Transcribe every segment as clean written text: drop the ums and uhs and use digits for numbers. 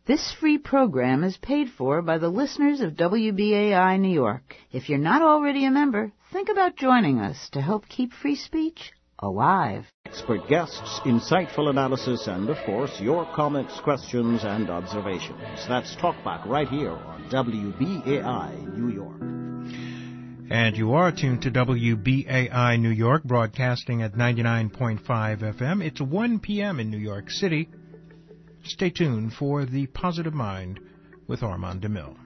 This free program is paid for by the listeners of WBAI New York. If you're not already a member, think about joining us to help keep free speech alive. Expert guests, insightful analysis, and, of course, your comments, questions, and observations. That's Talkback right here on WBAI New York. And you are tuned to WBAI New York, broadcasting at 99.5 FM. It's 1 p.m. in New York City. Stay tuned for The Positive Mind with Armand DeMille.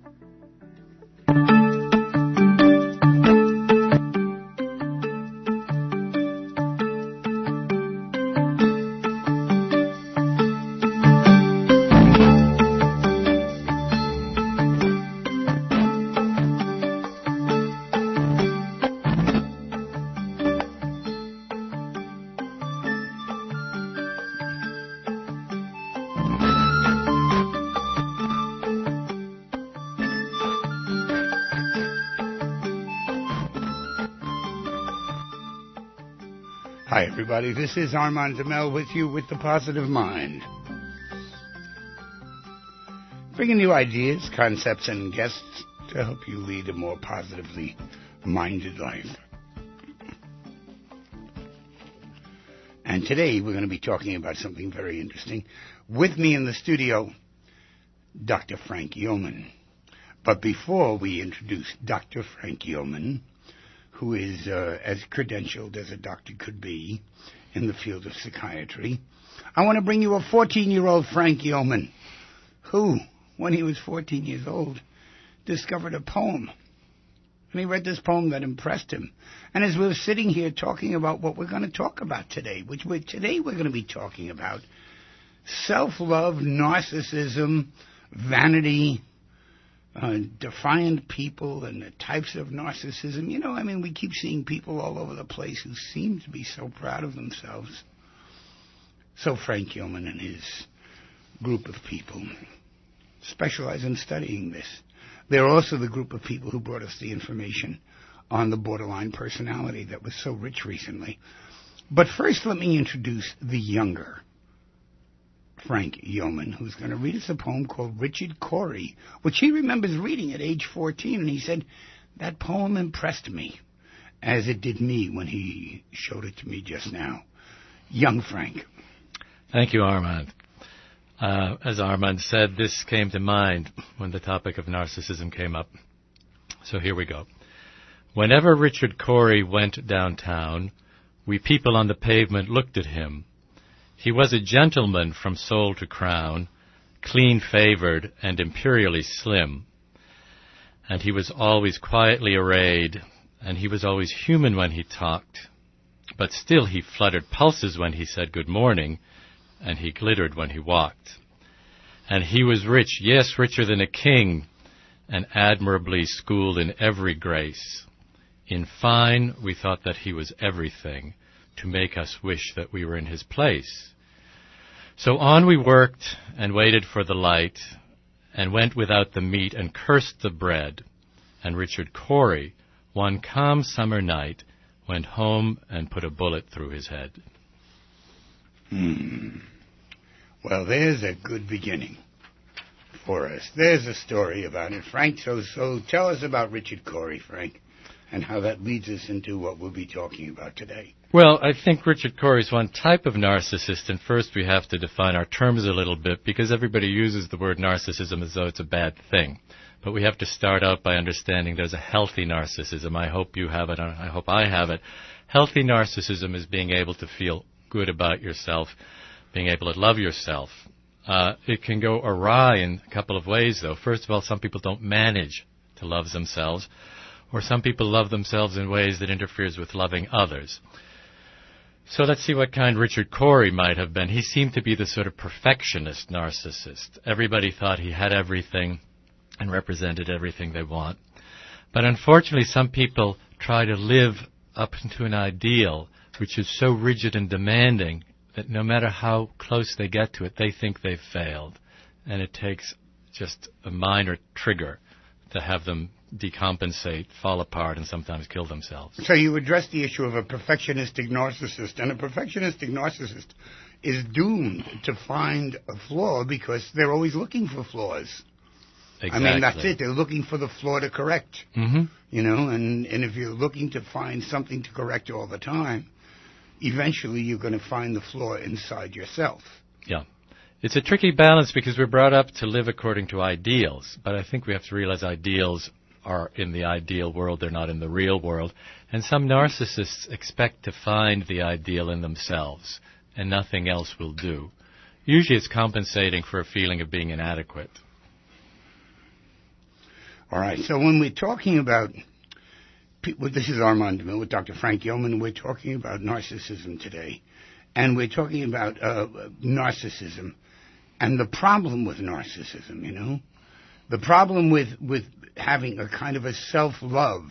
Hi, everybody. This is Armand DeMille with you with The Positive Mind. Bringing you ideas, concepts, and guests to help you lead a more positively minded life. And today we're going to be talking about something very interesting. With me in the studio, Dr. Frank Yeoman. But before we introduce Dr. Frank Yeoman, who is as credentialed as a doctor could be in the field of psychiatry, I want to bring you a 14-year-old Frank Yeoman who, when he was 14 years old, discovered a poem. And he read this poem that impressed him. And as we're sitting here talking about what we're going to talk about today, today we're going to be talking about self-love, narcissism, vanity, defiant people and the types of narcissism. You know, I mean, we keep seeing people all over the place who seem to be so proud of themselves. So Frank Yeoman and his group of people specialize in studying this. They're also the group of people who brought us the information on the borderline personality that was so rich recently. But first, let me introduce the younger Frank Yeoman, who's going to read us a poem called Richard Cory, which he remembers reading at age 14, and he said, that poem impressed me, as it did me when he showed it to me just now. Young Frank. Thank you, Armand. As Armand said, this came to mind when the topic of narcissism came up. So here we go. Whenever Richard Cory went downtown, we people on the pavement looked at him. He was a gentleman from sole to crown, clean-favored and imperially slim. And he was always quietly arrayed, and he was always human when he talked. But still he fluttered pulses when he said good morning, and he glittered when he walked. And he was rich, yes, richer than a king, and admirably schooled in every grace. In fine, we thought that he was everything, to make us wish that we were in his place. So on we worked and waited for the light, and went without the meat and cursed the bread. And Richard Cory, one calm summer night, went home and put a bullet through his head. Well, there's a good beginning for us. There's a story about it, Frank. So tell us about Richard Cory, Frank, and how that leads us into what we'll be talking about today. Well, I think Richard Cory is one type of narcissist, and first we have to define our terms a little bit, because everybody uses the word narcissism as though it's a bad thing. But we have to start out by understanding there's a healthy narcissism. I hope you have it, and I hope I have it. Healthy narcissism is being able to feel good about yourself, being able to love yourself. It can go awry in a couple of ways, though. First of all, some people don't manage to love themselves, or some people love themselves in ways that interferes with loving others. So let's see what kind Richard Cory might have been. He seemed to be the sort of perfectionist narcissist. Everybody thought he had everything and represented everything they want. But unfortunately, some people try to live up to an ideal which is so rigid and demanding that no matter how close they get to it, they think they've failed. And it takes just a minor trigger to have them decompensate, fall apart, and sometimes kill themselves. So you address the issue of a perfectionistic narcissist. And a perfectionistic narcissist is doomed to find a flaw because they're always looking for flaws. Exactly. I mean, that's it. They're looking for the flaw to correct. Mm-hmm. You know, and if you're looking to find something to correct all the time, eventually you're going to find the flaw inside yourself. Yeah. It's a tricky balance because we're brought up to live according to ideals, but I think we have to realize ideals are in the ideal world, they're not in the real world. And some narcissists expect to find the ideal in themselves, and nothing else will do. Usually it's compensating for a feeling of being inadequate. All right, so when we're talking about, this is Armand DeMille with Dr. Frank Yeoman, we're talking about narcissism today. And we're talking about narcissism and the problem with narcissism, you know. The problem with having a kind of a self-love.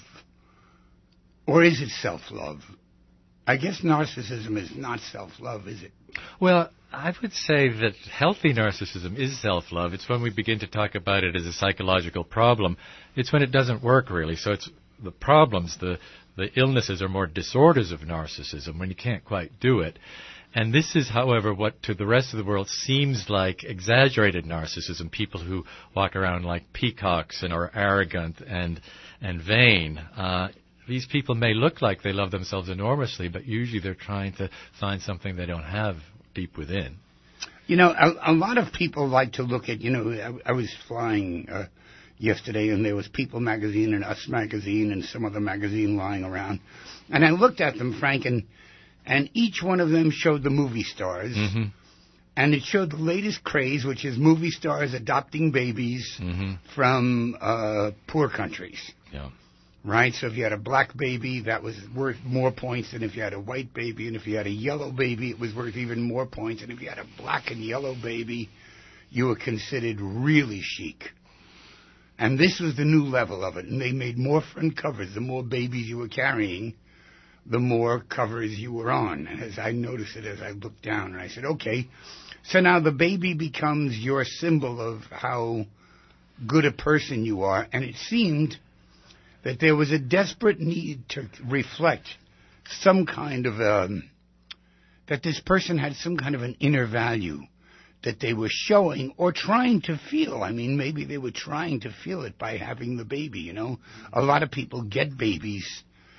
Or is it self-love? I guess narcissism is not self-love, is it? Well, I would say that healthy narcissism is self-love. It's when we begin to talk about it as a psychological problem. It's when it doesn't work, really. So it's the problems, the illnesses are more disorders of narcissism, when you can't quite do it. And this is, however, what to the rest of the world seems like exaggerated narcissism, people who walk around like peacocks and are arrogant and vain. These people may look like they love themselves enormously, but usually they're trying to find something they don't have deep within. You know, a lot of people like to look at, you know, I was flying yesterday and there was People magazine and Us magazine and some other magazine lying around. And I looked at them, Frank, and each one of them showed the movie stars. Mm-hmm. And it showed the latest craze, which is movie stars adopting babies from poor countries. Yeah. Right? So if you had a black baby, that was worth more points than if you had a white baby. And if you had a yellow baby, it was worth even more points. And if you had a black and yellow baby, you were considered really chic. And this was the new level of it. And they made more front covers. The more babies you were carrying, the more covers you were on. And as I noticed it as I looked down, and I said, okay, so now the baby becomes your symbol of how good a person you are. And it seemed that there was a desperate need to reflect some kind of, that this person had some kind of an inner value that they were showing or trying to feel. I mean, maybe they were trying to feel it by having the baby, you know. A lot of people get babies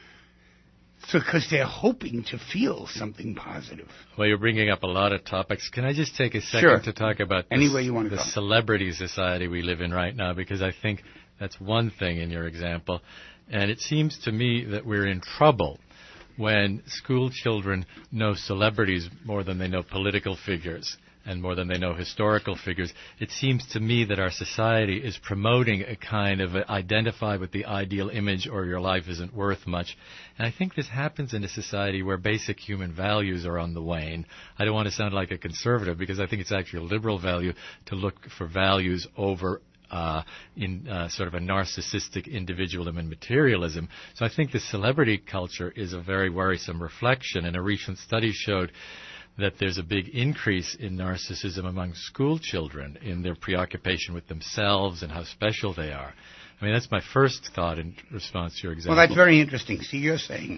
because they're hoping to feel something positive. Well, you're bringing up a lot of topics. Can I just take a second to talk about the celebrity society we live in right now? Because I think that's one thing in your example. And it seems to me that we're in trouble when school children know celebrities more than they know political figures and more than they know historical figures. It seems to me that our society is promoting a kind of identify with the ideal image or your life isn't worth much. And I think this happens in a society where basic human values are on the wane. I don't want to sound like a conservative because I think it's actually a liberal value to look for values over in sort of a narcissistic individualism and materialism. So I think the celebrity culture is a very worrisome reflection, and a recent study showed that there's a big increase in narcissism among school children in their preoccupation with themselves and how special they are. I mean, that's my first thought in response to your example. Well, that's very interesting. See, you're saying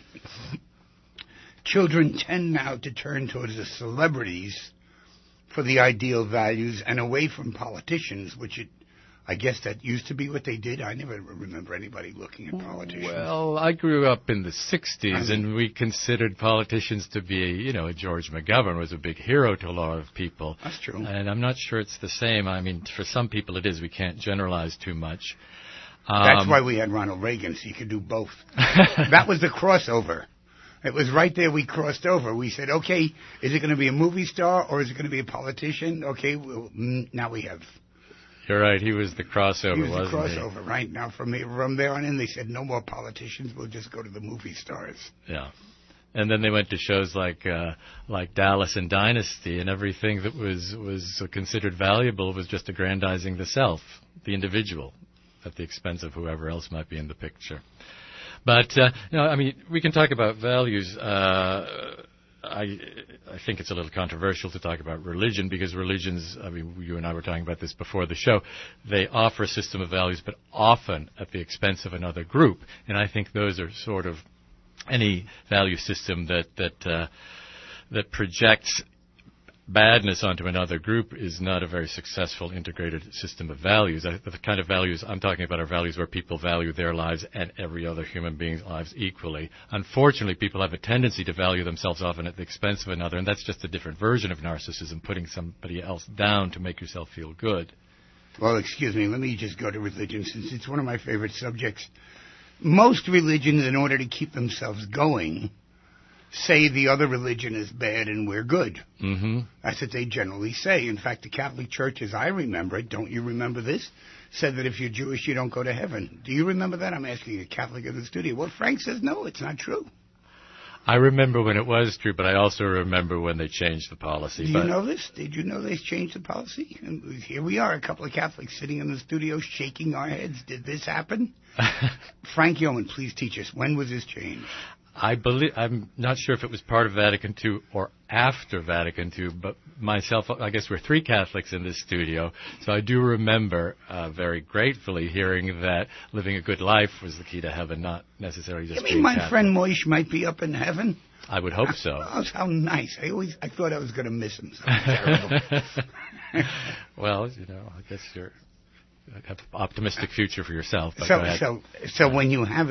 children tend now to turn towards the celebrities for the ideal values and away from politicians, which I guess that used to be what they did. I never remember anybody looking at politicians. Well, I grew up in the 60s, and we considered politicians to be, George McGovern was a big hero to a lot of people. That's true. And I'm not sure it's the same. I mean, for some people it is. We can't generalize too much. That's why we had Ronald Reagan, so you could do both. That was the crossover. It was right there we crossed over. We said, okay, is it going to be a movie star or is it going to be a politician? Okay, well, now we have... You're right. He was the crossover, wasn't he? He was the crossover, right. Now, from there on in, they said, no more politicians. We'll just go to the movie stars. Yeah. And then they went to shows like Dallas and Dynasty, and everything that was considered valuable was just aggrandizing the self, the individual, at the expense of whoever else might be in the picture. But, we can talk about values. I think it's a little controversial to talk about religion because religions, you and I were talking about this before the show, they offer a system of values but often at the expense of another group. And I think those are sort of any value system that projects badness onto another group is not a very successful integrated system of values. The kind of values I'm talking about are values where people value their lives and every other human being's lives equally. Unfortunately, people have a tendency to value themselves often at the expense of another, and that's just a different version of narcissism, putting somebody else down to make yourself feel good. Well, excuse me, let me just go to religion, since it's one of my favorite subjects. Most religions, in order to keep themselves going, say the other religion is bad and we're good. Mm-hmm. That's what they generally say. In fact, the Catholic Church, as I remember it, don't you remember this, said that if you're Jewish, you don't go to heaven. Do you remember that? I'm asking a Catholic in the studio. Well, Frank says, no, it's not true. I remember when it was true, but I also remember when they changed the policy. Do you know this? Did you know they changed the policy? And here we are, a couple of Catholics sitting in the studio shaking our heads. Did this happen? Frank Yeoman, please teach us. When was this changed? I'm not sure if it was part of Vatican II or after Vatican II, but myself, I guess we're three Catholics in this studio, so I do remember very gratefully hearing that living a good life was the key to heaven, not necessarily just being my Catholic. Friend Moish might be up in heaven? I would hope so. Oh, how nice. I thought I was going to miss him. Terrible. Well, I guess you have an optimistic future for yourself. But so when you have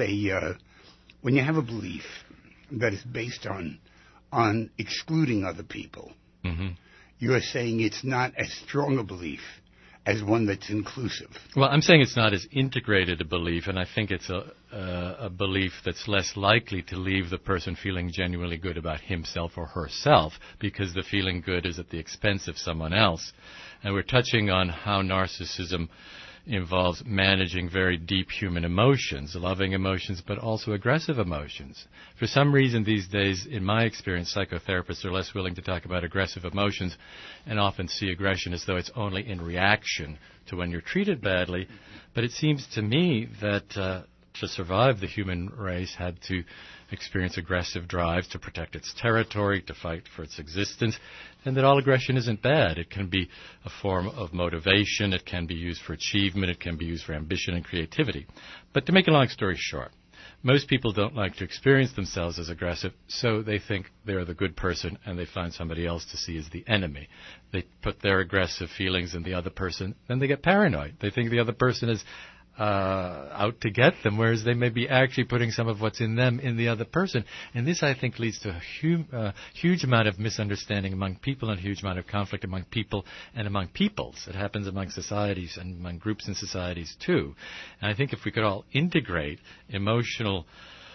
a belief that is based on excluding other people, mm-hmm. you are saying it's not as strong a belief as one that's inclusive. Well, I'm saying it's not as integrated a belief, and I think it's a belief that's less likely to leave the person feeling genuinely good about himself or herself, because the feeling good is at the expense of someone else. And we're touching on how narcissism involves managing very deep human emotions, loving emotions, but also aggressive emotions. For some reason these days, in my experience, psychotherapists are less willing to talk about aggressive emotions and often see aggression as though it's only in reaction to when you're treated badly. But it seems to me that to survive, the human race had to experience aggressive drives to protect its territory, to fight for its existence, and that all aggression isn't bad. It can be a form of motivation, it can be used for achievement, it can be used for ambition and creativity. But to make a long story short, most people don't like to experience themselves as aggressive, so they think they're the good person and they find somebody else to see as the enemy. They put their aggressive feelings in the other person, then they get paranoid. They think the other person is out to get them, whereas they may be actually putting some of what's in them in the other person. And this, I think, leads to a huge amount of misunderstanding among people and a huge amount of conflict among people and among peoples. It happens among societies and among groups in societies, too. And I think if we could all integrate emotional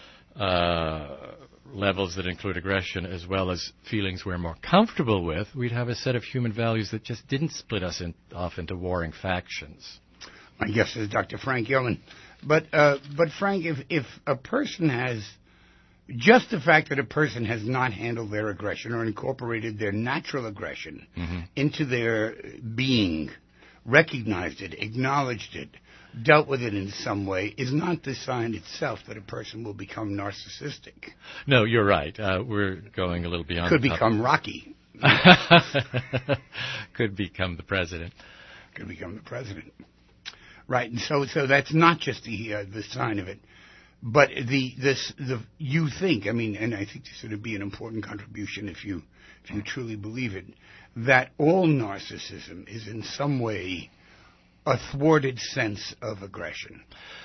levels that include aggression as well as feelings we're more comfortable with, we'd have a set of human values that just didn't split us off into warring factions. My guest is Dr. Frank Yeoman. But Frank, if a person has, just the fact that a person has not handled their aggression or incorporated their natural aggression mm-hmm. into their being, recognized it, acknowledged it, dealt with it in some way, is not the sign itself that a person will become narcissistic. No, you're right. We're going a little beyond. Could become Rocky. Could become the president. Could become the president. Right, and so that's not just the sign of it, but you think, I mean, and I think this would be an important contribution if you truly believe it, that all narcissism is in some way a thwarted sense of aggression.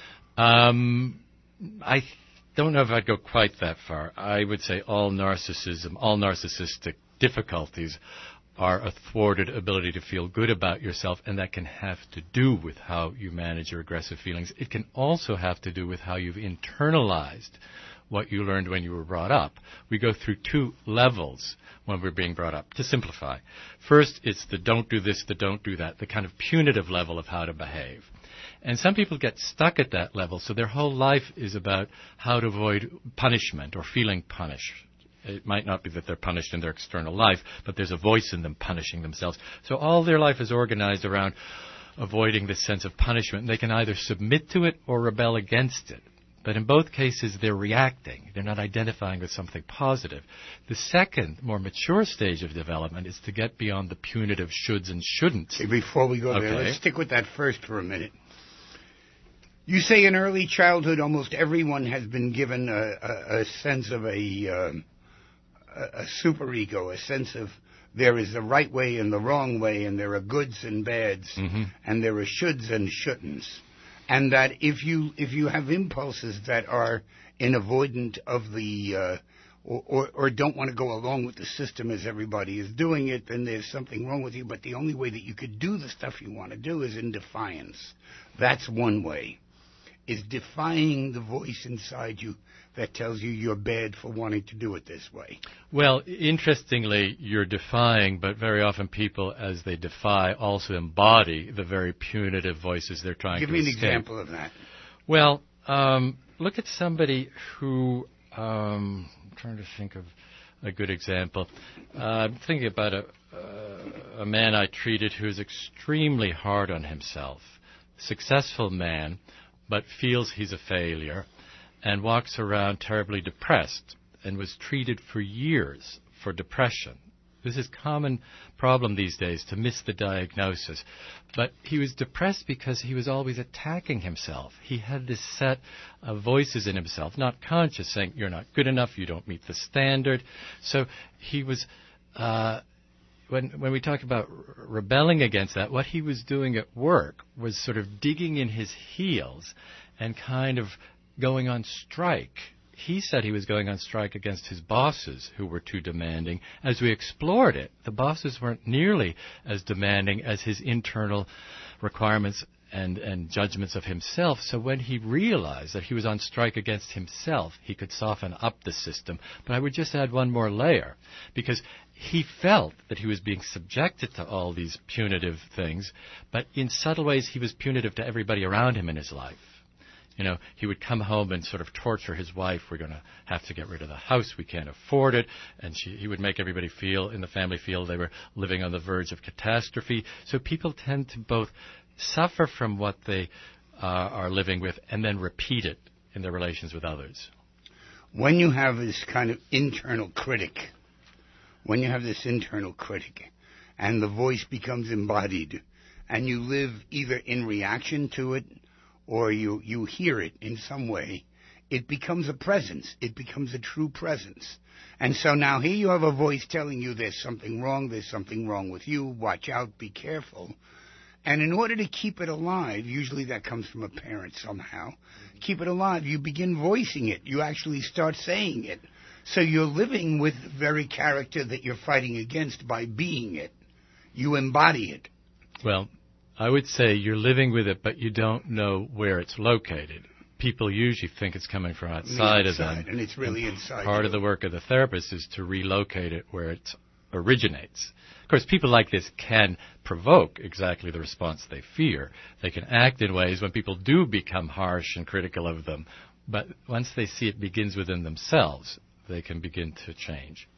I don't know if I'd go quite that far. I would say all narcissistic difficulties are a thwarted ability to feel good about yourself, and that can have to do with how you manage your aggressive feelings. It can also have to do with how you've internalized what you learned when you were brought up. We go through two levels when we're being brought up, to simplify. First, it's the don't do this, the don't do that, the kind of punitive level of how to behave. And some people get stuck at that level, so their whole life is about how to avoid punishment or feeling punished. It might not be that they're punished in their external life, but there's a voice in them punishing themselves. So all their life is organized around avoiding this sense of punishment. And they can either submit to it or rebel against it. But in both cases, they're reacting. They're not identifying with something positive. The second, more mature stage of development is to get beyond the punitive shoulds and shouldn'ts. Before we go there, let's stick with that first for a minute. You say in early childhood almost everyone has been given a sense of a superego, a sense of there is the right way and the wrong way, and there are goods and bads, and there are shoulds and shouldn'ts. And that if you have impulses that are in avoidant of the or don't want to go along with the system as everybody is doing it, then there's something wrong with you. But the only way that you could do the stuff you want to do is in defiance. That's one way, is defying the voice inside you that tells you you're bad for wanting to do it this way. Well, interestingly, you're defying, but very often people, as they defy, also embody the very punitive voices they're trying to escape. Give me an example of that. Well, look at somebody who... I'm trying to think of a good example. I'm thinking about a man I treated who's extremely hard on himself. Successful man, but feels he's a failure and walks around terribly depressed and was treated for years for depression. This is a common problem these days, to miss the diagnosis. But he was depressed because he was always attacking himself. He had this set of voices in himself, not conscious, saying, you're not good enough, you don't meet the standard. So he was, when we talk about rebelling against that, what he was doing at work was sort of digging in his heels and kind of going on strike. He said he was going on strike against his bosses, who were too demanding. As we explored it, the bosses weren't nearly as demanding as his internal requirements and judgments of himself. So when he realized that he was on strike against himself, he could soften up the system. But I would just add one more layer, because he felt that he was being subjected to all these punitive things, but in subtle ways he was punitive to everybody around him in his life. You know, he would come home and sort of torture his wife. We're going to have to get rid of the house. We can't afford it. And he would make everybody in the family feel they were living on the verge of catastrophe. So people tend to both suffer from what they are living with and then repeat it in their relations with others. When you have this kind of internal critic, and the voice becomes embodied, and you live either in reaction to it, or you hear it in some way, it becomes a presence. It becomes a true presence. And so now here you have a voice telling you there's something wrong with you, watch out, be careful. And in order to keep it alive, usually that comes from a parent somehow, keep it alive, you begin voicing it. You actually start saying it. So you're living with the very character that you're fighting against by being it. You embody it. Well, I would say you're living with it, but you don't know where it's located. People usually think it's coming from outside of them. And it's really inside. Part of the work of the therapist is to relocate it where it originates. Of course, people like this can provoke exactly the response they fear. They can act in ways when people do become harsh and critical of them. But once they see it begins within themselves, they can begin to change.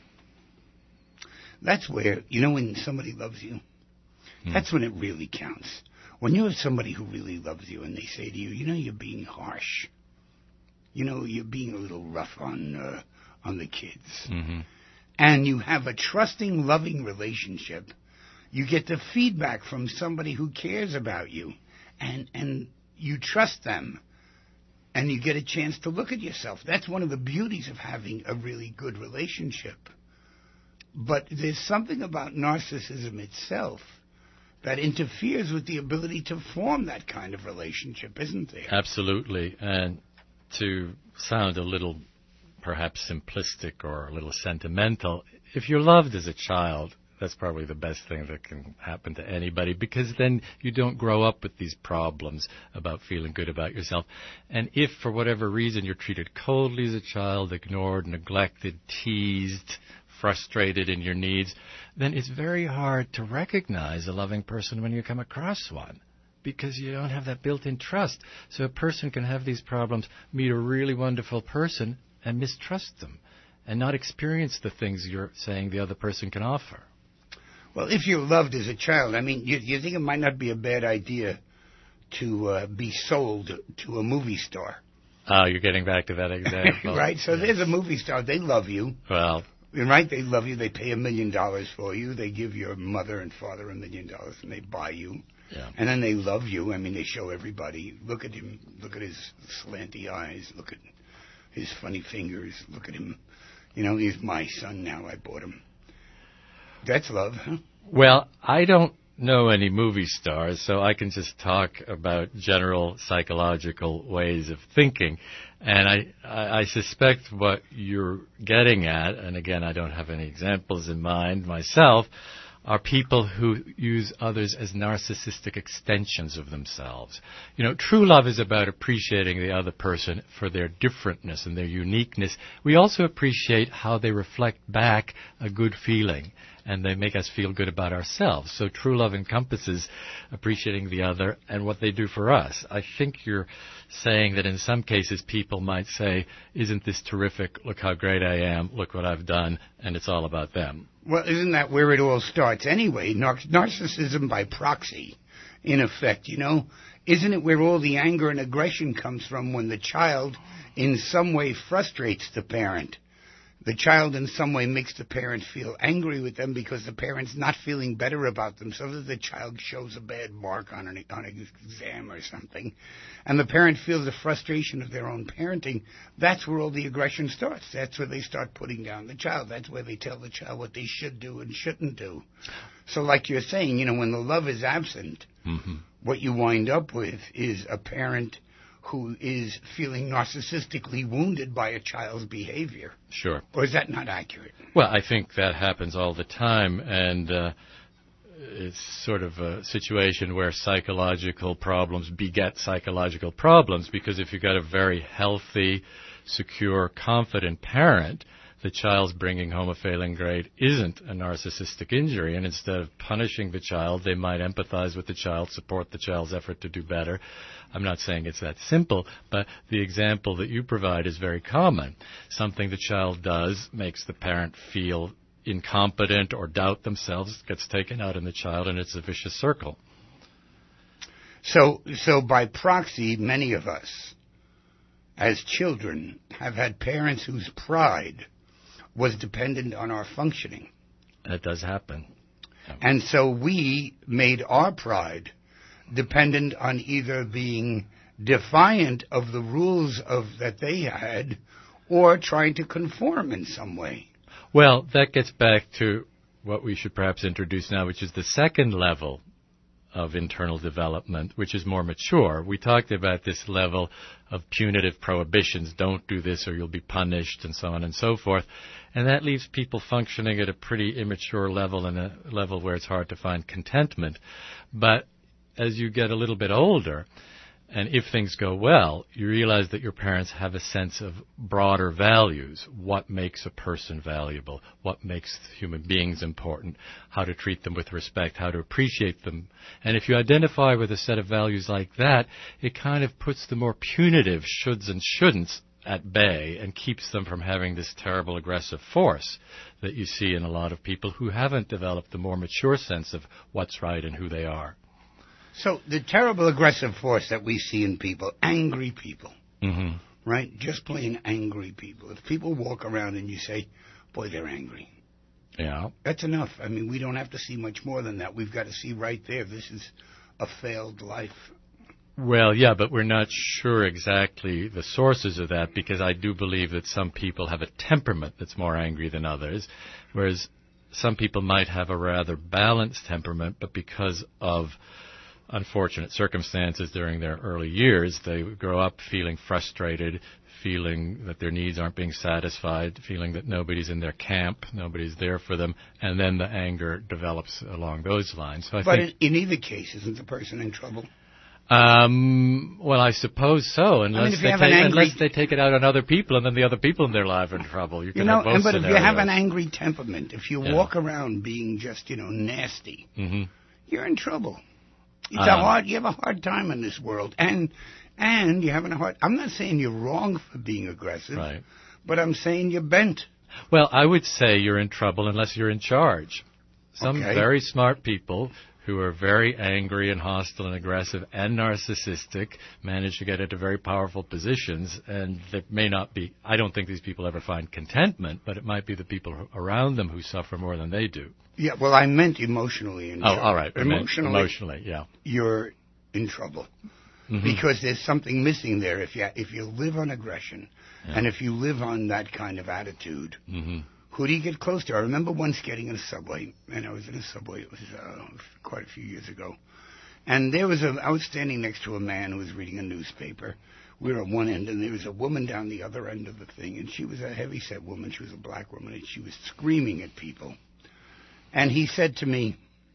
That's where, when somebody loves you, that's when it really counts. When you have somebody who really loves you and they say to you, you're being harsh. You're being a little rough on the kids. Mm-hmm. And you have a trusting, loving relationship. You get the feedback from somebody who cares about you. And you trust them. And you get a chance to look at yourself. That's one of the beauties of having a really good relationship. But there's something about narcissism itself that interferes with the ability to form that kind of relationship, isn't there? Absolutely. And to sound a little perhaps simplistic or a little sentimental, if you're loved as a child, that's probably the best thing that can happen to anybody, because then you don't grow up with these problems about feeling good about yourself. And if, for whatever reason, you're treated coldly as a child, ignored, neglected, teased, frustrated in your needs, then it's very hard to recognize a loving person when you come across one, because you don't have that built-in trust. So a person can have these problems, meet a really wonderful person, and mistrust them, and not experience the things you're saying the other person can offer. Well, if you're loved as a child, you think it might not be a bad idea to be sold to a movie star. Oh, you're getting back to that example. Right, so there's a movie star. They love you. Well... Right, they love you. They pay $1 million for you. They give your mother and father $1 million, and they buy you. Yeah. And then they love you. They show everybody. Look at him. Look at his slanty eyes. Look at his funny fingers. Look at him. He's my son now. I bought him. That's love, huh? Well, I don't know any movie stars, so I can just talk about general psychological ways of thinking. And I suspect what you're getting at, and again, I don't have any examples in mind myself, are people who use others as narcissistic extensions of themselves. You know, true love is about appreciating the other person for their differentness and their uniqueness. We also appreciate how they reflect back a good feeling, and they make us feel good about ourselves. So true love encompasses appreciating the other and what they do for us. I think you're saying that in some cases people might say, isn't this terrific, look how great I am, look what I've done, and it's all about them. Well, isn't that where it all starts anyway? Narcissism by proxy, in effect, you know? Isn't it where all the anger and aggression comes from when the child in some way frustrates the parent? The child in some way makes the parent feel angry with them because the parent's not feeling better about them, so that the child shows a bad mark on an exam or something. And the parent feels the frustration of their own parenting. That's where all the aggression starts. That's where they start putting down the child. That's where they tell the child what they should do and shouldn't do. So like you're saying, you know, when the love is absent, what you wind up with is a parent who is feeling narcissistically wounded by a child's behavior. Sure. Or is that not accurate? Well, I think that happens all the time, and it's sort of a situation where psychological problems beget psychological problems, because if you've got a very healthy, secure, confident parent, the child's bringing home a failing grade isn't a narcissistic injury, and instead of punishing the child, they might empathize with the child, support the child's effort to do better. I'm not saying it's that simple, but the example that you provide is very common. Something the child does makes the parent feel incompetent or doubt themselves, gets taken out in the child, and it's a vicious circle. So by proxy, many of us, as children, have had parents whose pride was dependent on our functioning. That does happen. Yeah. And so we made our pride dependent on either being defiant of the rules that they had or trying to conform in some way. Well, that gets back to what we should perhaps introduce now, which is the second level of internal development, which is more mature. We talked about this level of punitive prohibitions, don't do this or you'll be punished, and so on and so forth. And that leaves people functioning at a pretty immature level, and a level where it's hard to find contentment. But as you get a little bit older, and if things go well, you realize that your parents have a sense of broader values. What makes a person valuable? What makes human beings important? How to treat them with respect? How to appreciate them? And if you identify with a set of values like that, it kind of puts the more punitive shoulds and shouldn'ts at bay and keeps them from having this terrible aggressive force that you see in a lot of people who haven't developed the more mature sense of what's right and who they are. So the terrible aggressive force that we see in people, angry people, right? Just plain angry people. If people walk around and you say, boy, they're angry. Yeah. That's enough. I mean, we don't have to see much more than that. We've got to see right there, this is a failed life. Well, yeah, but we're not sure exactly the sources of that, because I do believe that some people have a temperament that's more angry than others, whereas some people might have a rather balanced temperament, but because of unfortunate circumstances during their early years, they grow up feeling frustrated, feeling that their needs aren't being satisfied, feeling that nobody's in their camp, nobody's there for them, and then the anger develops along those lines. So I think in either case, isn't the person in trouble? Well, I suppose so, unless they take it out on other people, and then the other people in their life are in trouble. You can have both but scenarios. If you have an angry temperament, if you walk around being just, nasty, you're in trouble. It's you have a hard time in this world, and you're having a hard. I'm not saying you're wrong for being aggressive, right, but I'm saying you're bent. Well, I would say you're in trouble unless you're in charge. Some very smart people who are very angry and hostile and aggressive and narcissistic manage to get into very powerful positions, and they may not be. I don't think these people ever find contentment, but it might be the people around them who suffer more than they do. Yeah, well, I meant emotionally. All right. Emotionally, yeah. You're in trouble because there's something missing there. If you live on aggression and if you live on that kind of attitude, Who do you get close to? I remember once getting in a subway, and I was in a subway. It was quite a few years ago. And I was standing next to a man who was reading a newspaper. We were at one end, and there was a woman down the other end of the thing, and she was a heavy-set woman. She was a black woman, and she was screaming at people. And he said to me,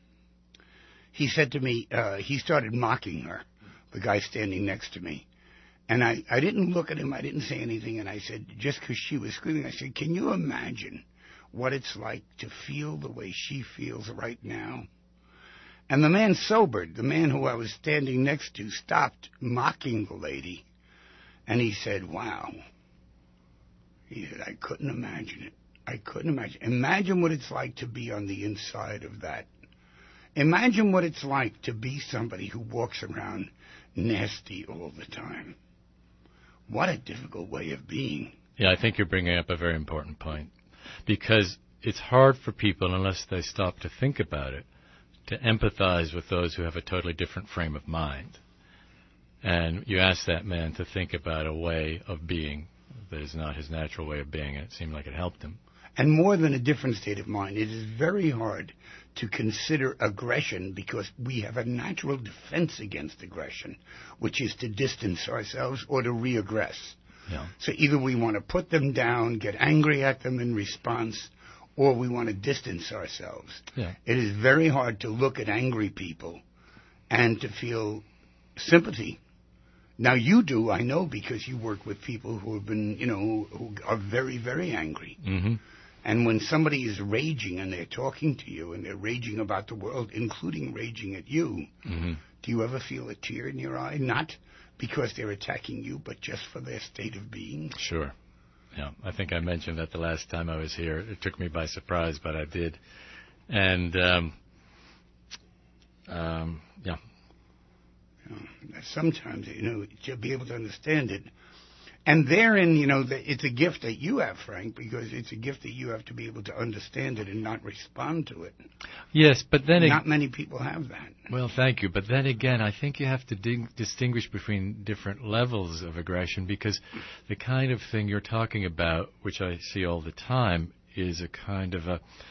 he started mocking her, the guy standing next to me. And I didn't look at him, I didn't say anything, and I said, just because she was screaming, I said, can you imagine what it's like to feel the way she feels right now? And the man sobered, the man who I was standing next to stopped mocking the lady, and he said, wow. He said, I couldn't imagine it. I couldn't imagine. Imagine what it's like to be on the inside of that. Imagine what it's like to be somebody who walks around nasty all the time. What a difficult way of being. Yeah, I think you're bringing up a very important point, because it's hard for people, unless they stop to think about it, to empathize with those who have a totally different frame of mind. And you ask that man to think about a way of being that is not his natural way of being, and it seemed like it helped him. And more than a different state of mind, it is very hard to consider aggression because we have a natural defense against aggression, which is to distance ourselves or to reaggress. Yeah. So either we want to put them down, get angry at them in response, or we want to distance ourselves. Yeah. It is very hard to look at angry people and to feel sympathy. Now you do, I know, because you work with people who have been, who are very, very angry. Mm-hmm. And when somebody is raging and they're talking to you and they're raging about the world, including raging at you, Mm-hmm. do you ever feel a tear in your eye? Not because they're attacking you, but just for their state of being? Sure. Yeah, I think I mentioned that the last time I was here. It took me by surprise, but I did. And, yeah. Sometimes, to be able to understand it. And therein, it's a gift that you have, Frank, because it's a gift that you have to be able to understand it and not respond to it. Yes, but then... Not many people have that. Well, thank you. But then again, I think you have to distinguish between different levels of aggression, because the kind of thing you're talking about, which I see all the time, is a kind of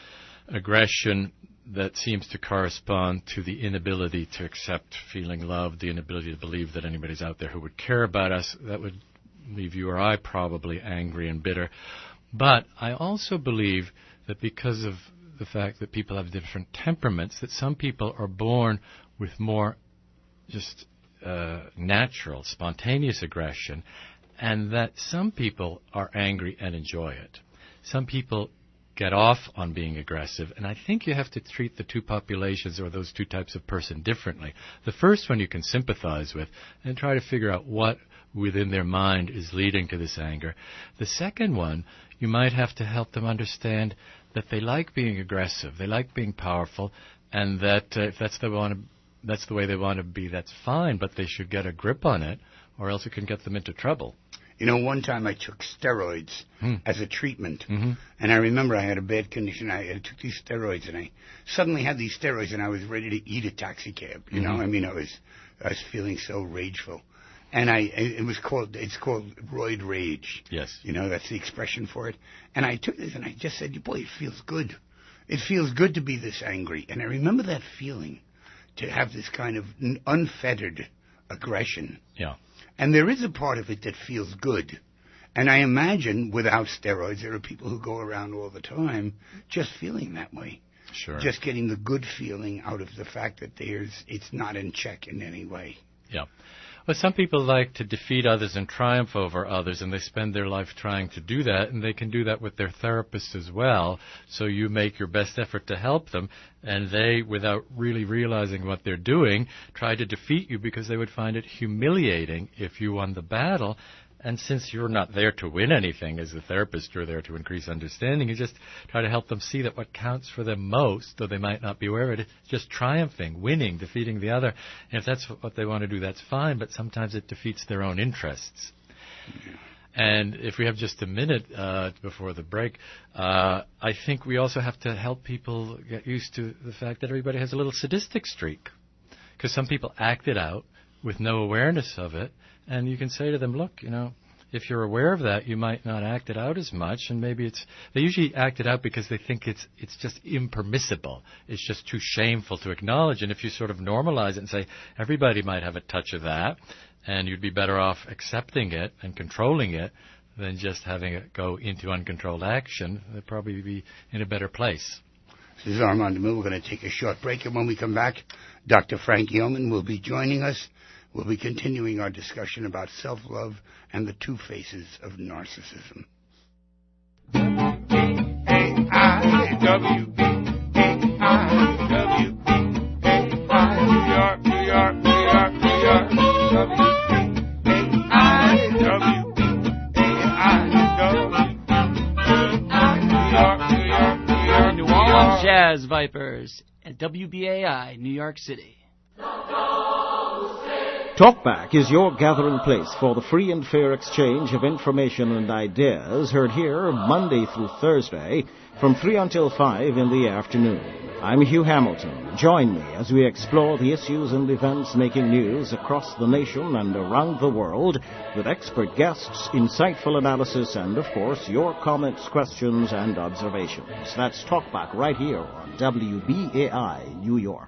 aggression that seems to correspond to the inability to accept feeling loved, the inability to believe that anybody's out there who would care about us. That would leave you or I probably angry and bitter. But I also believe that because of the fact that people have different temperaments, that some people are born with more just natural, spontaneous aggression, and that some people are angry and enjoy it. Some people get off on being aggressive, and I think you have to treat the two populations or those two types of person differently. The first one you can sympathize with and try to figure out what within their mind is leading to this anger. The second one, you might have to help them understand that they like being aggressive, they like being powerful, and that if that's the way they want to be, that's fine, but they should get a grip on it, or else it can get them into trouble. One time I took steroids as a treatment, Mm-hmm. and I remember I had a bad condition. I took these steroids, and I suddenly had these steroids, and I was ready to eat a taxi cab. I was feeling so rageful, and it's called roid rage. Yes. That's the expression for it. And I took this, and I just said, boy, it feels good. It feels good to be this angry. And I remember that feeling, to have this kind of unfettered aggression. Yeah. And there is a part of it that feels good. And I imagine without steroids, there are people who go around all the time just feeling that way. Sure. Just getting the good feeling out of the fact that it's not in check in any way. Yeah. Well, some people like to defeat others and triumph over others, and they spend their life trying to do that, and they can do that with their therapist as well. So you make your best effort to help them, and they, without really realizing what they're doing, try to defeat you because they would find it humiliating if you won the battle. And since you're not there to win anything as a therapist, you're there to increase understanding. You just try to help them see that what counts for them most, though they might not be aware of it, is just triumphing, winning, defeating the other. And if that's what they want to do, that's fine, but sometimes it defeats their own interests. And if we have just a minute before the break, I think we also have to help people get used to the fact that everybody has a little sadistic streak. Because some people act it out with no awareness of it, and you can say to them, look, if you're aware of that, you might not act it out as much, and maybe they usually act it out because they think it's just impermissible. It's just too shameful to acknowledge. And if you sort of normalize it and say, everybody might have a touch of that, and you'd be better off accepting it and controlling it than just having it go into uncontrolled action, they'd probably be in a better place. This is Armand DeMille. We're going to take a short break, and when we come back, Dr. Frank Yeoman will be joining us. We'll be continuing our discussion about self-love and the two faces of narcissism. Jazz Vipers at WBAI, New York City. Talkback is your gathering place for the free and fair exchange of information and ideas, heard here Monday through Thursday from 3 until 5 in the afternoon. I'm Hugh Hamilton. Join me as we explore the issues and events making news across the nation and around the world with expert guests, insightful analysis, and, of course, your comments, questions, and observations. That's Talkback right here on WBAI New York.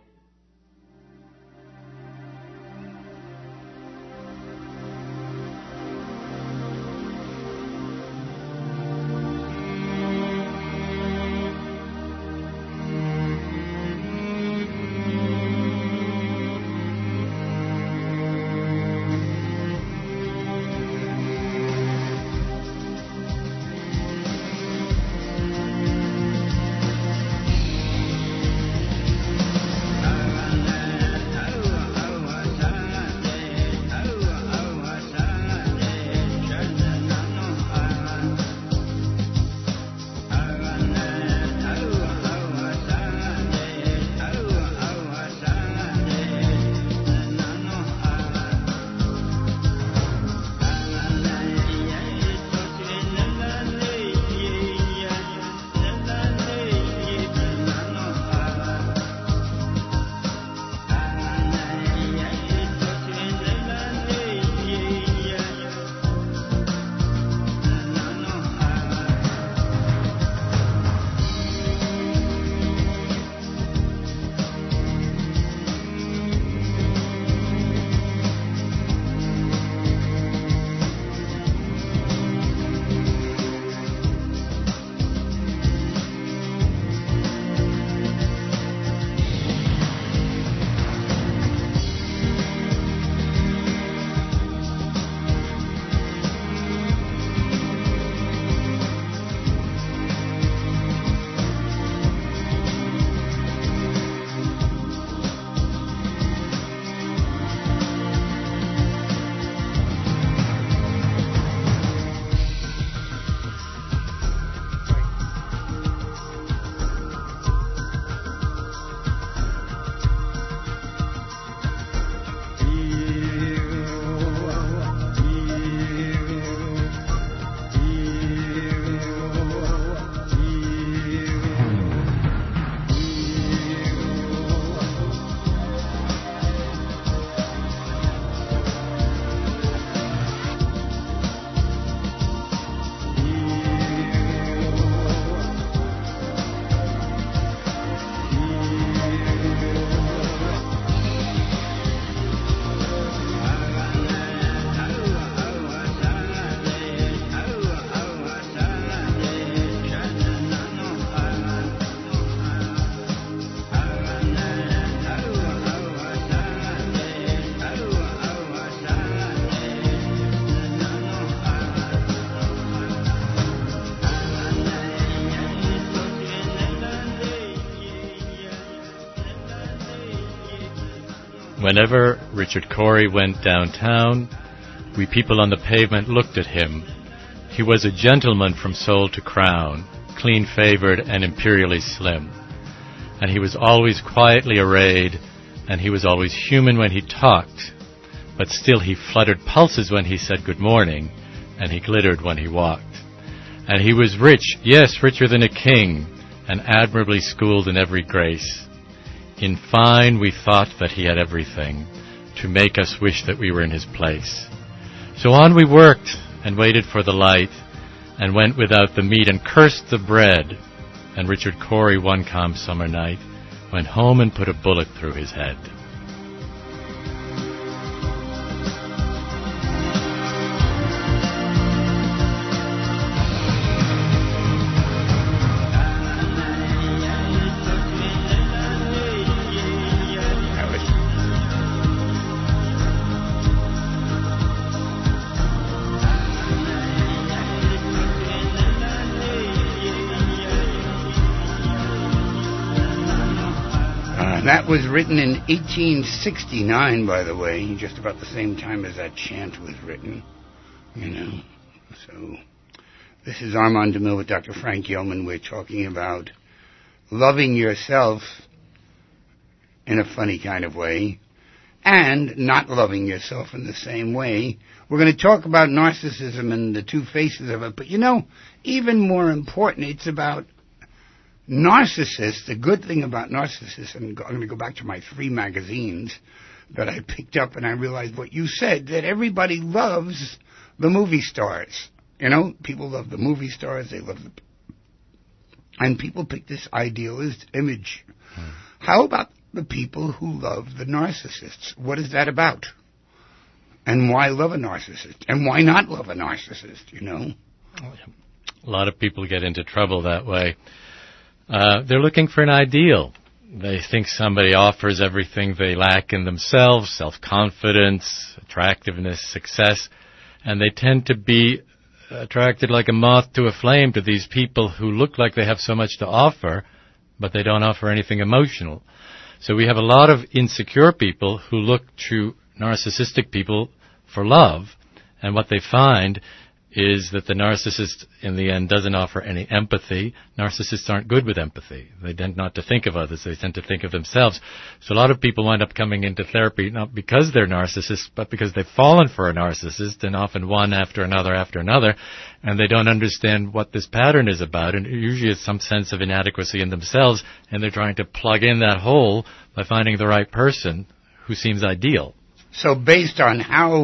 Whenever Richard Cory went downtown, we people on the pavement looked at him. He was a gentleman from sole to crown, clean-favored and imperially slim. And he was always quietly arrayed, and he was always human when he talked. But still he fluttered pulses when he said good morning, and he glittered when he walked. And he was rich, yes, richer than a king, and admirably schooled in every grace. In fine, we thought that he had everything to make us wish that we were in his place. So on we worked, and waited for the light, and went without the meat, and cursed the bread. And Richard Cory, one calm summer night, went home and put a bullet through his head. That was written in 1869, by the way, just about the same time as that chant was written, you know. So, this is Armand DeMille with Dr. Frank Yeoman. We're talking about loving yourself in a funny kind of way and not loving yourself in the same way. We're going to talk about narcissism and the two faces of it, but you know, even more important, it's about narcissists. The good thing about narcissists, and I'm going to go back to my 3 magazines that I picked up, and I realized what you said, that everybody loves the movie stars. You know, people love the movie stars, they love and people pick this idealist image. How about the people who love the narcissists? What is that about? And why love a narcissist? And why not love a narcissist, you know? A lot of people get into trouble that way. They're looking for an ideal. They think somebody offers everything they lack in themselves, self-confidence, attractiveness, success, and they tend to be attracted like a moth to a flame to these people who look like they have so much to offer, but they don't offer anything emotional. So we have a lot of insecure people who look to narcissistic people for love, and what they find is that the narcissist, in the end, doesn't offer any empathy. Narcissists aren't good with empathy. They tend not to think of others. They tend to think of themselves. So a lot of people wind up coming into therapy not because they're narcissists, but because they've fallen for a narcissist, and often one after another, and they don't understand what this pattern is about, and usually it's some sense of inadequacy in themselves, and they're trying to plug in that hole by finding the right person who seems ideal. So based on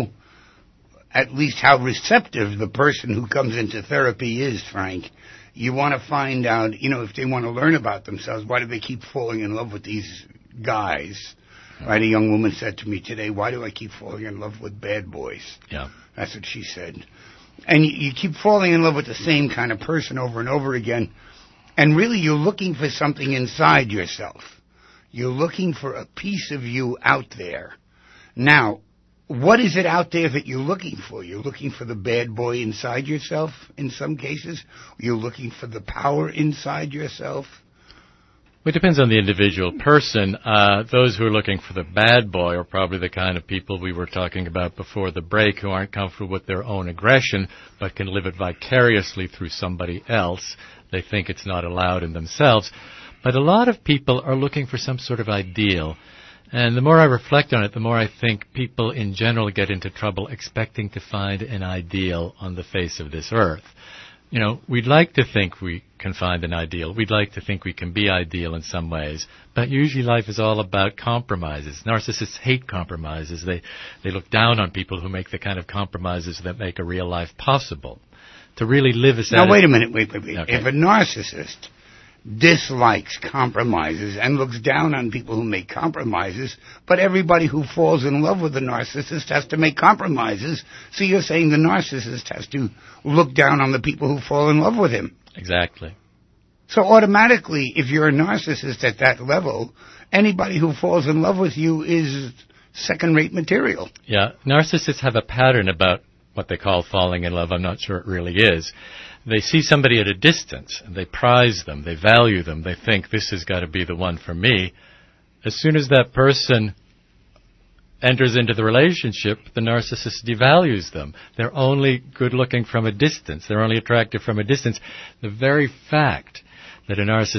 at least how receptive the person who comes into therapy is, Frank, you want to find out, you know, if they want to learn about themselves, why do they keep falling in love with these guys? Right? A young woman said to me today, why do I keep falling in love with bad boys? Yeah. That's what she said. And you keep falling in love with the same kind of person over and over again, and really you're looking for something inside yourself. You're looking for a piece of you out there. Now, what is it out there that you're looking for? You're looking for the bad boy inside yourself in some cases? You're looking for the power inside yourself? Well, it depends on the individual person. Those who are looking for the bad boy are probably the kind of people we were talking about before the break, who aren't comfortable with their own aggression but can live it vicariously through somebody else. They think it's not allowed in themselves. But a lot of people are looking for some sort of ideal. And the more I reflect on it, the more I think people in general get into trouble expecting to find an ideal on the face of this earth. You know, we'd like to think we can find an ideal. We'd like to think we can be ideal in some ways. But usually life is all about compromises. Narcissists hate compromises. They look down on people who make the kind of compromises that make a real life possible. To really live a Now, wait a minute. Wait. Okay. If a narcissist dislikes compromises and looks down on people who make compromises, but everybody who falls in love with the narcissist has to make compromises, so you're saying the narcissist has to look down on the people who fall in love with him. Exactly. So automatically, if you're a narcissist at that level, anybody who falls in love with you is second-rate material. Yeah, narcissists have a pattern about what they call falling in love. I'm not sure it really is. They see somebody at a distance, and they prize them, they value them, they think this has got to be the one for me. As soon as that person enters into the relationship, the narcissist devalues them. They're only good-looking from a distance. They're only attractive from a distance. The very fact that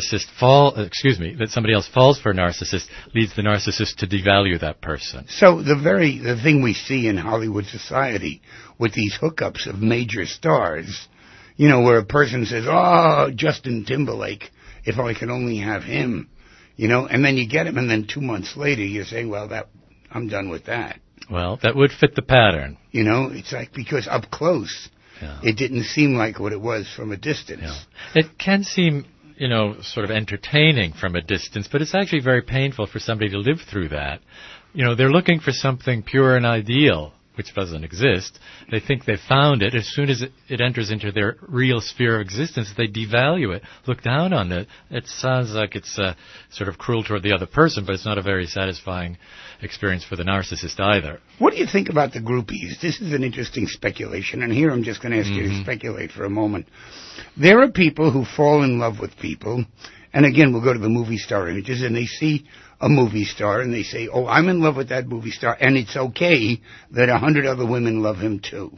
that somebody else falls for a narcissist leads the narcissist to devalue that person. So the thing we see in Hollywood society with these hookups of major stars, you know, where a person says, oh, Justin Timberlake, if I could only have him, you know, and then you get him, and then 2 months later you're saying, well, I'm done with that. Well, that would fit the pattern. You know, it's like, because up close, It didn't seem like what it was from a distance. Yeah. It can seem, sort of entertaining from a distance, but it's actually very painful for somebody to live through that. They're looking for something pure and ideal, which doesn't exist. They think they've found it. As soon as it enters into their real sphere of existence, they devalue it, look down on it. It sounds like it's sort of cruel toward the other person, but it's not a very satisfying experience for the narcissist either. What do you think about the groupies? This is an interesting speculation, and here I'm just going to ask you to speculate for a moment. There are people who fall in love with people, and again, we'll go to the movie star images, and they see a movie star, and they say, oh, I'm in love with that movie star, and it's okay that 100 other women love him too.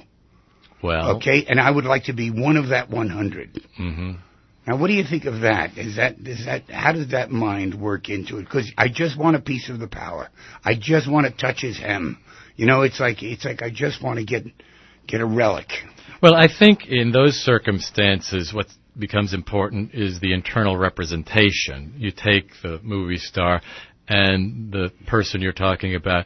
Well. Okay, and I would like to be one of that 100. Mm-hmm. Now, what do you think of that? Is that how does that mind work into it? Because I just want a piece of the power. I just want to touch his hem. It's like I just want to get a relic. Well, I think in those circumstances, what becomes important is the internal representation. You take the movie star, and the person you're talking about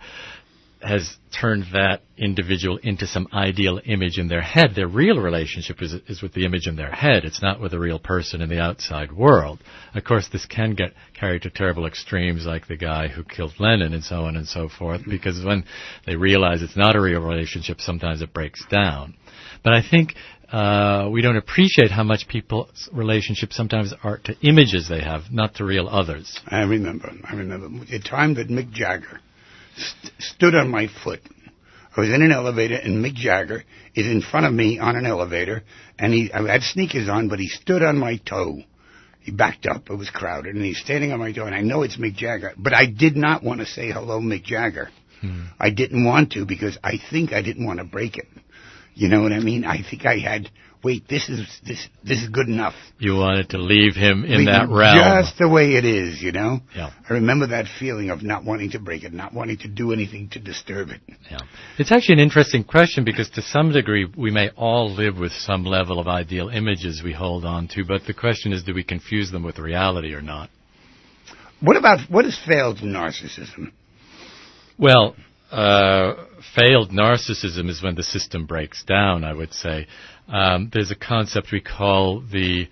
has turned that individual into some ideal image in their head. Their real relationship is with the image in their head. It's not with a real person in the outside world. Of course, this can get carried to terrible extremes, like the guy who killed Lenin and so on and so forth, because when they realize it's not a real relationship, sometimes it breaks down. But I think we don't appreciate how much people's relationships sometimes are to images they have, not to real others. I remember the time that Mick Jagger stood on my foot. I was in an elevator, and Mick Jagger is in front of me on an elevator, and I had sneakers on, but he stood on my toe. He backed up. It was crowded, and he's standing on my toe, and I know it's Mick Jagger, but I did not want to say hello, Mick Jagger. I didn't want to, because I think I didn't want to break it. You know what I mean? I think I had, this is good enough. You wanted to leave him in that realm. Just the way it is, Yeah. I remember that feeling of not wanting to break it, not wanting to do anything to disturb it. Yeah. It's actually an interesting question, because to some degree we may all live with some level of ideal images we hold on to, but the question is, do we confuse them with reality or not? What is failed narcissism? Well, failed narcissism is when the system breaks down, I would say. There's a concept we call the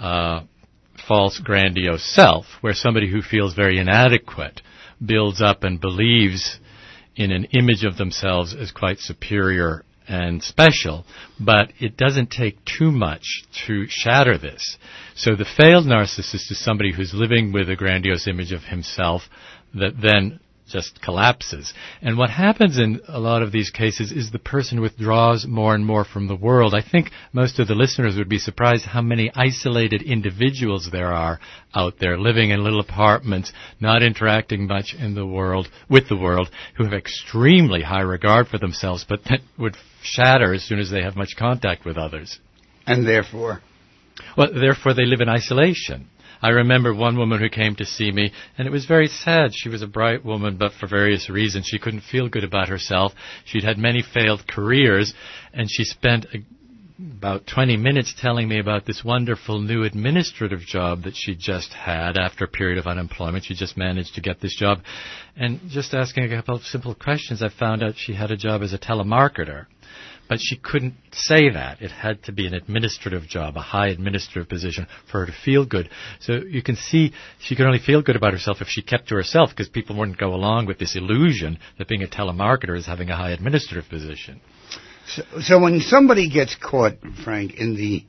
false grandiose self, where somebody who feels very inadequate builds up and believes in an image of themselves as quite superior and special, but it doesn't take too much to shatter this. So the failed narcissist is somebody who's living with a grandiose image of himself that then just collapses. And what happens in a lot of these cases is the person withdraws more and more from the world. I think most of the listeners would be surprised how many isolated individuals there are out there living in little apartments, not interacting much in the world, with the world, who have extremely high regard for themselves, but that would shatter as soon as they have much contact with others. And therefore? Well, therefore they live in isolation. I remember one woman who came to see me, and it was very sad. She was a bright woman, but for various reasons she couldn't feel good about herself. She'd had many failed careers, and she spent about 20 minutes telling me about this wonderful new administrative job that she just had after a period of unemployment. She just managed to get this job. And just asking a couple of simple questions, I found out she had a job as a telemarketer. But she couldn't say that. It had to be an administrative job, a high administrative position for her to feel good. So you can see she could only feel good about herself if she kept to herself, because people wouldn't go along with this illusion that being a telemarketer is having a high administrative position. So when somebody gets caught, Frank, in the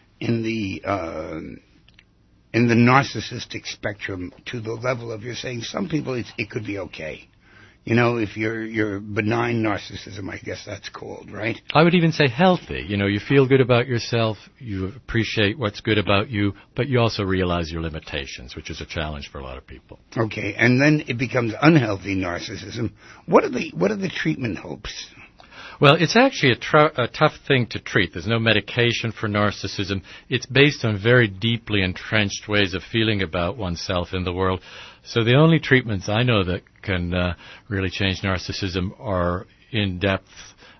narcissistic spectrum to the level of, you're saying some people it could be okay. If you're benign narcissism, I guess that's called, right? I would even say healthy. You feel good about yourself, you appreciate what's good about you, but you also realize your limitations, which is a challenge for a lot of people. Okay, and then it becomes unhealthy narcissism. What are the treatment hopes? Well, it's actually a tough thing to treat. There's no medication for narcissism. It's based on very deeply entrenched ways of feeling about oneself in the world. So the only treatments I know that can really change narcissism are in-depth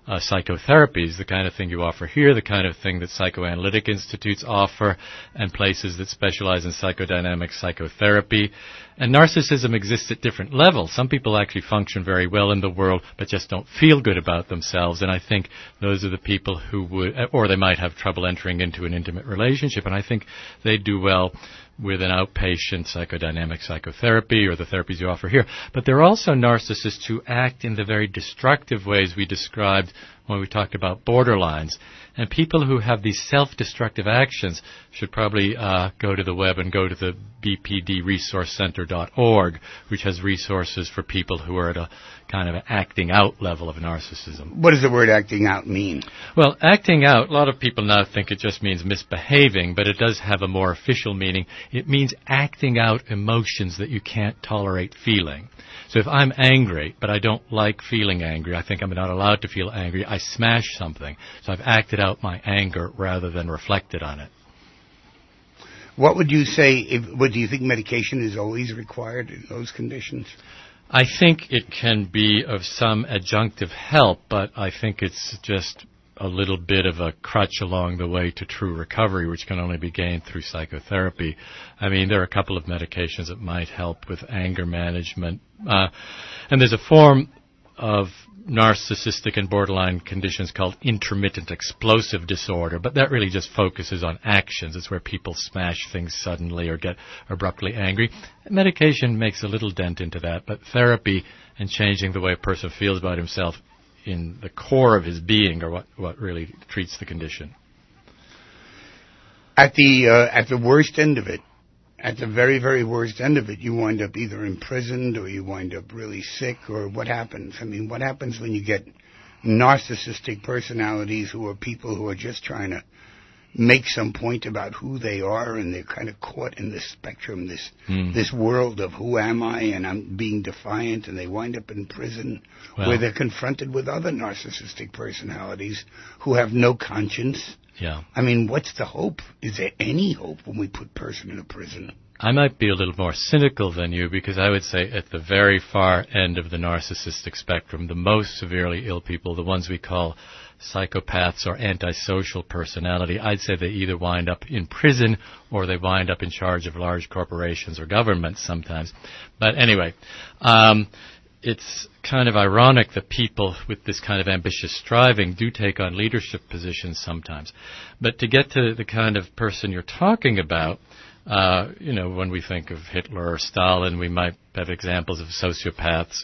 psychotherapies, the kind of thing you offer here, the kind of thing that psychoanalytic institutes offer, and places that specialize in psychodynamic psychotherapy. And narcissism exists at different levels. Some people actually function very well in the world, but just don't feel good about themselves. And I think those are the people who would, or they might have trouble entering into an intimate relationship. And I think they do well with an outpatient psychodynamic psychotherapy or the therapies you offer here. But there are also narcissists who act in the very destructive ways we described when we talked about borderlines. And people who have these self-destructive actions should probably go to the web and go to the bpdresourcecenter.org, which has resources for people who are at a kind of acting out level of narcissism. What does the word acting out mean? Well, acting out, a lot of people now think it just means misbehaving, but it does have a more official meaning. It means acting out emotions that you can't tolerate feeling. So if I'm angry, but I don't like feeling angry, I think I'm not allowed to feel angry, I smash something. So I've acted out my anger rather than reflected on it. What would you say, do you think medication is always required in those conditions? I think it can be of some adjunctive help, but I think it's just a little bit of a crutch along the way to true recovery, which can only be gained through psychotherapy. I mean, there are a couple of medications that might help with anger management. And there's a form of narcissistic and borderline conditions called intermittent explosive disorder, but that really just focuses on actions. It's where people smash things suddenly or get abruptly angry. Medication makes a little dent into that, but therapy and changing the way a person feels about himself in the core of his being are what really treats the condition. At the worst end of it, at the very, very worst end of it, you wind up either imprisoned or you wind up really sick, or what happens? I mean, what happens when you get narcissistic personalities who are people who are just trying to make some point about who they are, and they're kind of caught in this spectrum, this world of who am I, and I'm being defiant, and they wind up in prison where they're confronted with other narcissistic personalities who have no conscience. Yeah. I mean, what's the hope? Is there any hope when we put a person in a prison? I might be a little more cynical than you, because I would say at the very far end of the narcissistic spectrum, the most severely ill people, the ones we call psychopaths or antisocial personality, I'd say they either wind up in prison or they wind up in charge of large corporations or governments sometimes. But anyway, it's kind of ironic that people with this kind of ambitious striving do take on leadership positions sometimes. But to get to the kind of person you're talking about, when we think of Hitler or Stalin, we might have examples of sociopaths,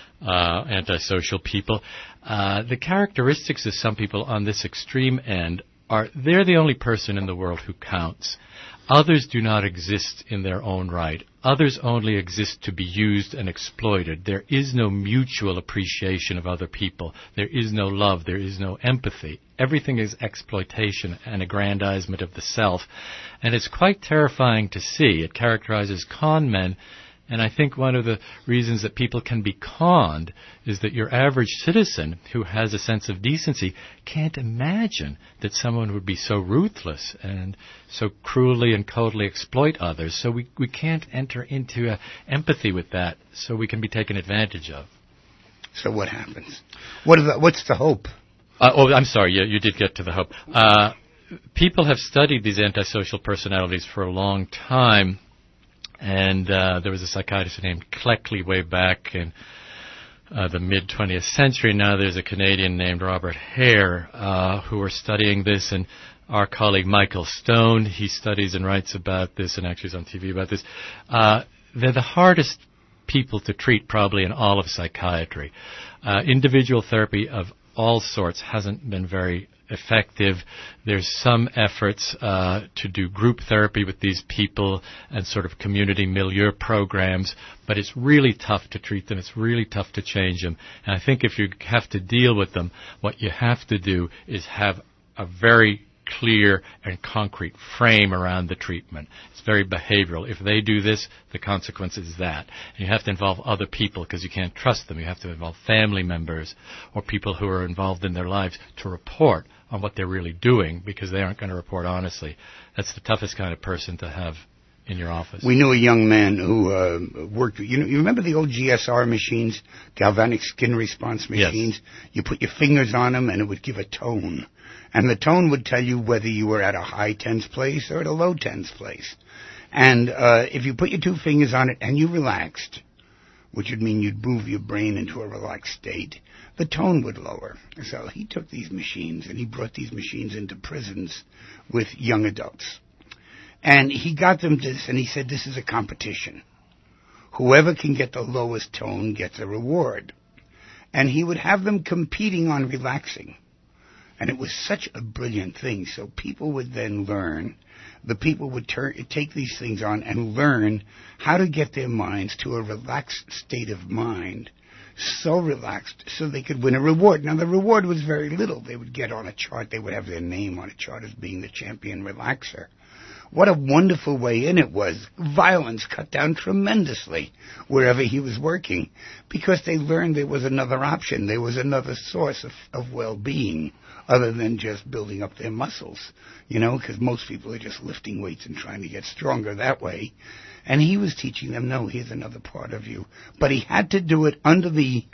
antisocial people. The characteristics of some people on this extreme end are they're the only person in the world who counts. Others do not exist in their own right. Others only exist to be used and exploited. There is no mutual appreciation of other people. There is no love. There is no empathy. Everything is exploitation and aggrandizement of the self. And it's quite terrifying to see. It characterizes con men. And I think one of the reasons that people can be conned is that your average citizen who has a sense of decency can't imagine that someone would be so ruthless and so cruelly and coldly exploit others. So we can't enter into empathy with that, so we can be taken advantage of. So what happens? What's the hope? I'm sorry, you did get to the hope. People have studied these antisocial personalities for a long time. And there was a psychiatrist named Cleckley way back in the mid-20th century. Now there's a Canadian named Robert Hare who are studying this, and our colleague Michael Stone, he studies and writes about this and actually is on TV about this. They're the hardest people to treat probably in all of psychiatry. Individual therapy of all sorts hasn't been very effective. There's some efforts to do group therapy with these people and sort of community milieu programs, but it's really tough to treat them. It's really tough to change them. And I think if you have to deal with them, what you have to do is have a very clear and concrete frame around the treatment. It's very behavioral. If they do this, the consequence is that. And you have to involve other people because you can't trust them. You have to involve family members or people who are involved in their lives to report on what they're really doing, because they aren't going to report honestly. That's the toughest kind of person to have in your office. We knew a young man who worked. You remember the old GSR machines, galvanic skin response machines? Yes. You put your fingers on them, and it would give a tone, and the tone would tell you whether you were at a high tense place or at a low tense place. And if you put your two fingers on it and you relaxed, which would mean you'd move your brain into a relaxed state, the tone would lower. So he took these machines and he brought these machines into prisons with young adults. And he got them this, and he said, this is a competition. Whoever can get the lowest tone gets a reward. And he would have them competing on relaxing. And it was such a brilliant thing. So people would then learn. The people would take these things on and learn how to get their minds to a relaxed state of mind, so relaxed so they could win a reward. Now, the reward was very little. They would get on a chart. They would have their name on a chart as being the champion relaxer. What a wonderful way in it was. Violence cut down tremendously wherever he was working because they learned there was another option. There was another source of well-being other than just building up their muscles, because most people are just lifting weights and trying to get stronger that way. And he was teaching them, no, here's another part of you. But he had to do it under the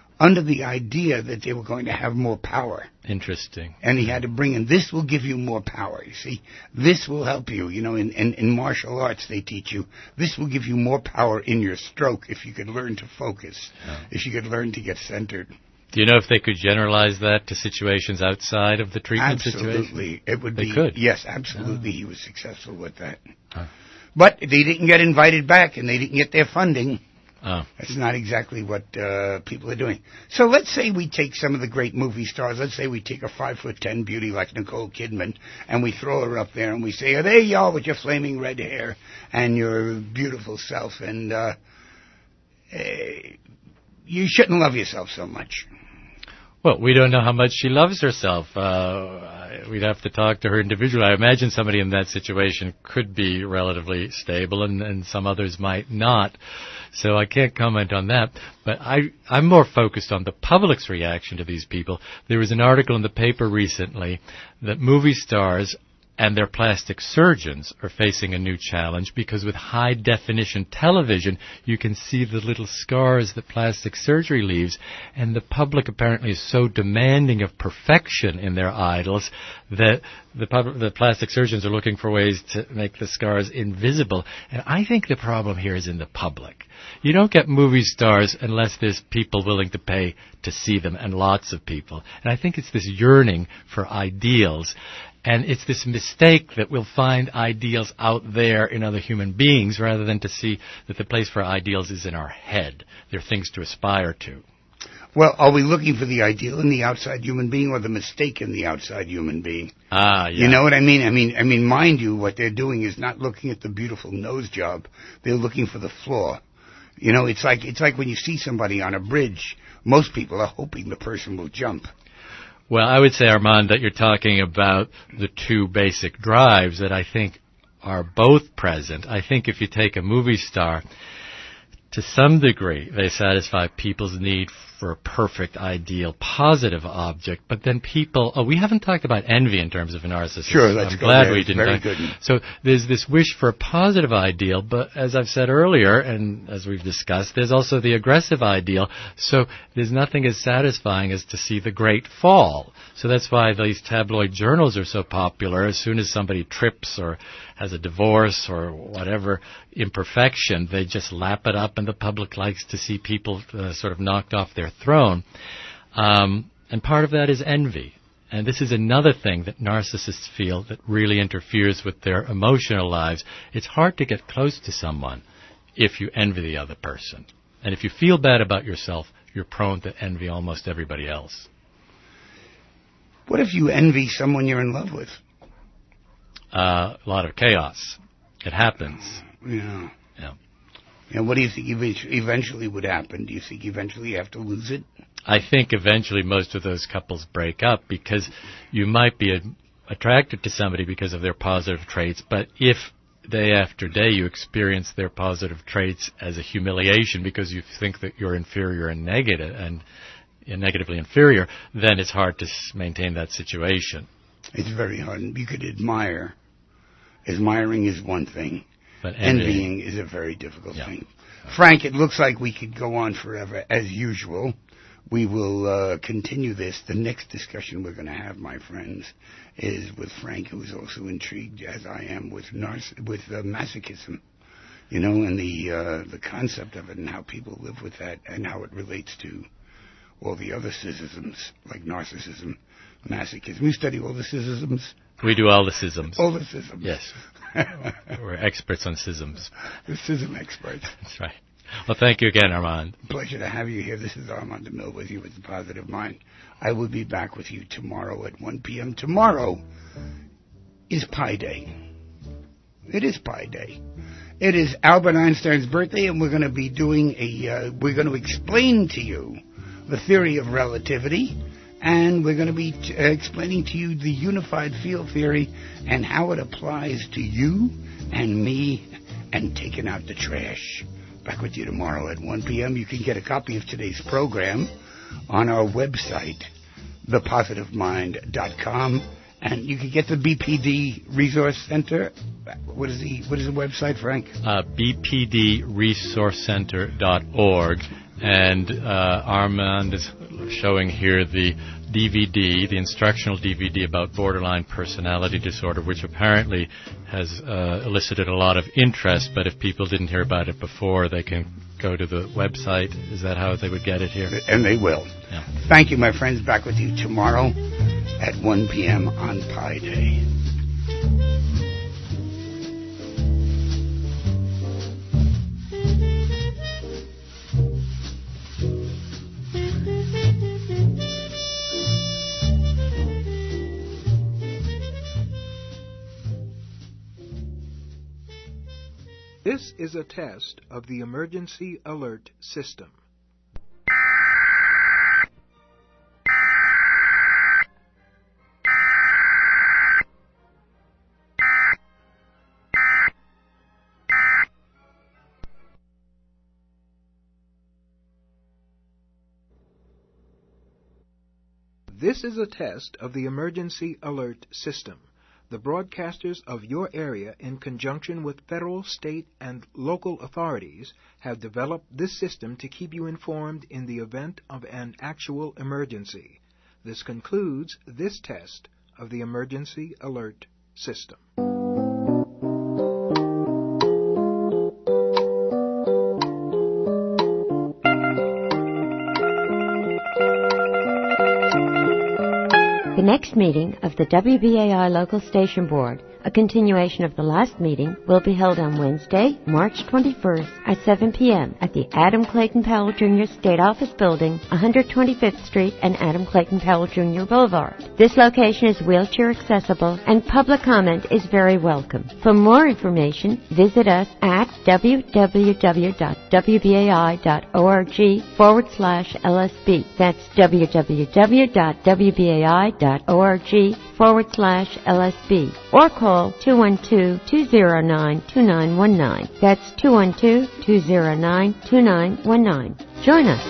idea that they were going to have more power. Interesting. And he had to bring in, this will give you more power, you see. This will help you. In martial arts they teach you, this will give you more power in your stroke if you could learn to focus, if you could learn to get centered. Do you know if they could generalize that to situations outside of the treatment situation? Absolutely. It would they be. Could. Yes, absolutely. He was successful with that. But they didn't get invited back, and they didn't get their funding. That's not exactly what people are doing. So let's say we take some of the great movie stars. Let's say we take a 5'10" beauty like Nicole Kidman, and we throw her up there, and we say, oh, there you are with your flaming red hair and your beautiful self, and you shouldn't love yourself so much. Well, we don't know how much she loves herself. We'd have to talk to her individually. I imagine somebody in that situation could be relatively stable, and some others might not. So I can't comment on that. But I'm more focused on the public's reaction to these people. There was an article in the paper recently that movie stars and their plastic surgeons are facing a new challenge because with high-definition television, you can see the little scars that plastic surgery leaves, and the public apparently is so demanding of perfection in their idols that the plastic surgeons are looking for ways to make the scars invisible. And I think the problem here is in the public. You don't get movie stars unless there's people willing to pay to see them, and lots of people. And I think it's this yearning for ideals. And it's this mistake that we'll find ideals out there in other human beings rather than to see that the place for ideals is in our head. They're things to aspire to. Well, are we looking for the ideal in the outside human being or the mistake in the outside human being? Yeah. You know what I mean? I mean, mind you, what they're doing is not looking at the beautiful nose job. They're looking for the flaw. It's like when you see somebody on a bridge, most people are hoping the person will jump. Well, I would say, Armand, that you're talking about the two basic drives that I think are both present. I think if you take a movie star, to some degree, they satisfy people's need for a perfect, ideal, positive object. But then we haven't talked about envy in terms of a narcissist. Sure, let's go there. I'm glad we didn't. Very good. So there's this wish for a positive ideal, but as I've said earlier, and as we've discussed, there's also the aggressive ideal. So there's nothing as satisfying as to see the great fall. So that's why these tabloid journals are so popular. As soon as somebody trips or has a divorce or whatever imperfection, they just lap it up, and the public likes to see people sort of knocked off their throne. And part of that is envy. And this is another thing that narcissists feel that really interferes with their emotional lives. It's hard to get close to someone if you envy the other person. And if you feel bad about yourself, you're prone to envy almost everybody else. What if you envy someone you're in love with? A lot of chaos. It happens. Yeah. And what do you think eventually would happen? Do you think eventually you have to lose it? I think eventually most of those couples break up because you might be attracted to somebody because of their positive traits, but if day after day you experience their positive traits as a humiliation because you think that you're inferior and negatively inferior, then it's hard to maintain that situation. It's very hard. You could admire. Admiring is one thing. But envying is a very difficult thing. Frank, it looks like we could go on forever, as usual. We will continue this. The next discussion we're going to have, my friends, is with Frank, who is also intrigued, as I am, with masochism, and the concept of it and how people live with that and how it relates to all the other schisms, like narcissism, masochism. You study all the schisms? We do all the schisms. All the schisms. Yes. We're experts on schisms. The schism experts. That's right. Well, thank you again, Armand. Pleasure to have you here. This is Armand DeMille with you with The Positive Mind. I will be back with you tomorrow at 1 p.m. Tomorrow is Pi Day. It is Pi Day. It is Albert Einstein's birthday, and we're going to be doing we're going to explain to you the theory of relativity, and we're going to be explaining to you the unified field theory and how it applies to you and me and taking out the trash. Back with you tomorrow at 1 p.m. You can get a copy of today's program on our website, thepositivemind.com, and you can get the BPD Resource Center. What is the website, Frank? bpdresourcecenter.org, and Armand is showing here the DVD, the instructional DVD about borderline personality disorder, which apparently has elicited a lot of interest, but if people didn't hear about it before, they can go to the website. Is that how they would get it here? And they will. Yeah. Thank you, my friends. Back with you tomorrow at 1 p.m. on Pi Day. This is a test of the emergency alert system. This is a test of the emergency alert system. The broadcasters of your area, in conjunction with federal, state, and local authorities, have developed this system to keep you informed in the event of an actual emergency. This concludes this test of the emergency alert system. The next meeting of the WBAI Local Station Board, a continuation of the last meeting, will be held on Wednesday, March 21st at 7 p.m. at the Adam Clayton Powell Jr. State Office Building, 125th Street and Adam Clayton Powell Jr. Boulevard. This location is wheelchair accessible and public comment is very welcome. For more information, visit us at www.wbai.org/LSB. That's www.wbai.org/LSB. Or call 212-209-2919. That's 212-209-2919. Join us.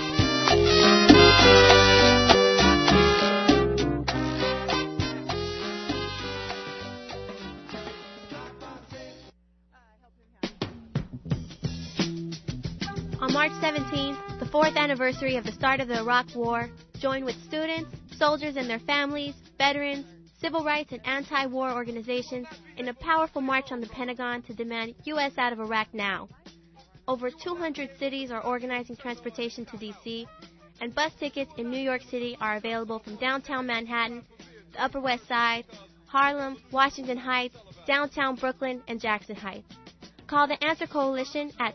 On March 17th, the 4th anniversary of the start of the Iraq War, join with students, soldiers and their families, veterans, civil rights and anti-war organizations in a powerful march on the Pentagon to demand U.S. out of Iraq now. Over 200 cities are organizing transportation to D.C., and bus tickets in New York City are available from downtown Manhattan, the Upper West Side, Harlem, Washington Heights, downtown Brooklyn, and Jackson Heights. Call the Answer Coalition at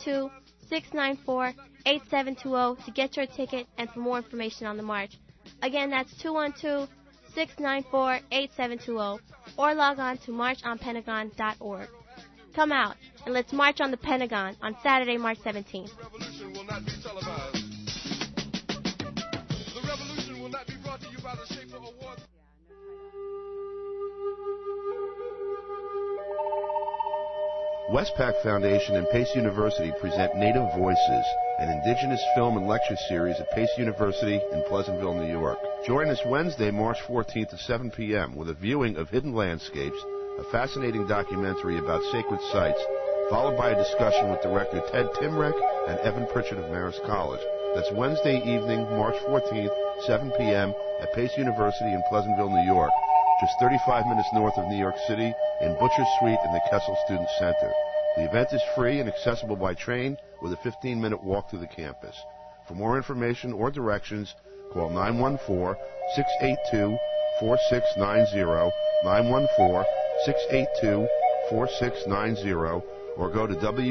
212-694-8720 to get your ticket and for more information on the march. Again, that's 212-694-8720, or log on to marchonpentagon.org. Come out and let's march on the Pentagon on Saturday, March 17th. The revolution will not be televised. The revolution will not be brought to you by the Schaefer Award. Westpac Foundation and Pace University present Native Voices, an indigenous film and lecture series at Pace University in Pleasantville, New York. Join us Wednesday, March 14th at 7 p.m. with a viewing of Hidden Landscapes, a fascinating documentary about sacred sites, followed by a discussion with director Ted Timrek and Evan Pritchard of Marist College. That's Wednesday evening, March 14th, 7 p.m. at Pace University in Pleasantville, New York, just 35 minutes north of New York City in Butcher Street in the Kessel Student Center. The event is free and accessible by train with a 15-minute walk through the campus. For more information or directions, call 914-682-4690, 914-682-4690, or go to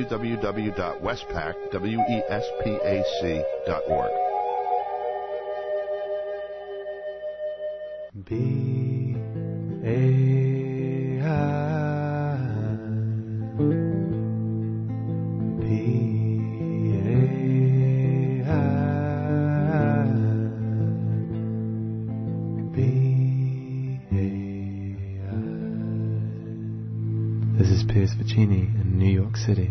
www.westpac.org. This is Piers Vicini in New York City.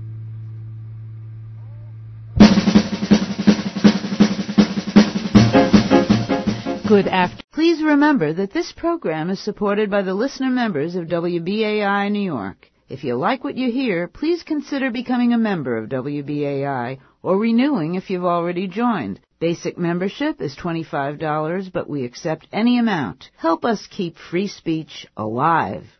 Good afternoon. Please remember that this program is supported by the listener members of WBAI New York. If you like what you hear, please consider becoming a member of WBAI or renewing if you've already joined. Basic membership is $25, but we accept any amount. Help us keep free speech alive.